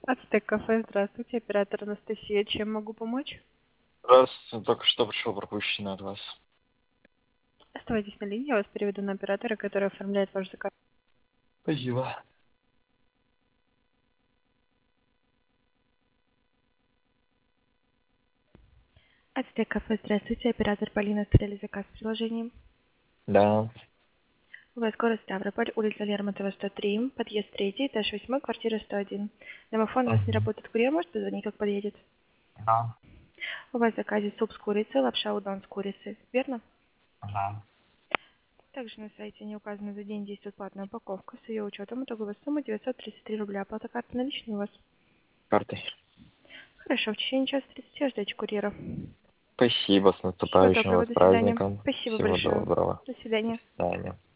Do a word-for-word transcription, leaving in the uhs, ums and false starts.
Ацтек кафе, здравствуйте, оператор Анастасия, чем могу помочь? Здравствуйте, только что пришел пропущенный от вас. Оставайтесь на линии, я вас переведу на оператора, который оформляет ваш заказ. Спасибо. Ацтек кафе, здравствуйте, оператор Полина, оставили заказ в приложении. Да. У вас город Ставрополь, улица Лермонтова, сто три, подъезд третий, этаж восемь, квартира сто один. Домофон у вас не Мгм. работает, курьер может позвонить, как подъедет? Да. У вас в заказе суп с курицей, лапша удон с курицей, верно? Да. Также на сайте не указано за день действует платная упаковка. С ее учетом итоговая сумма девятьсот тридцать три рубля. Оплата карты наличной у вас. Картой. Хорошо, в течение часа тридцати ждете курьера. Спасибо, с Всего наступающим доброго, вас до свидания. праздником. Спасибо Всего большое. доброго. До До свидания. свидания.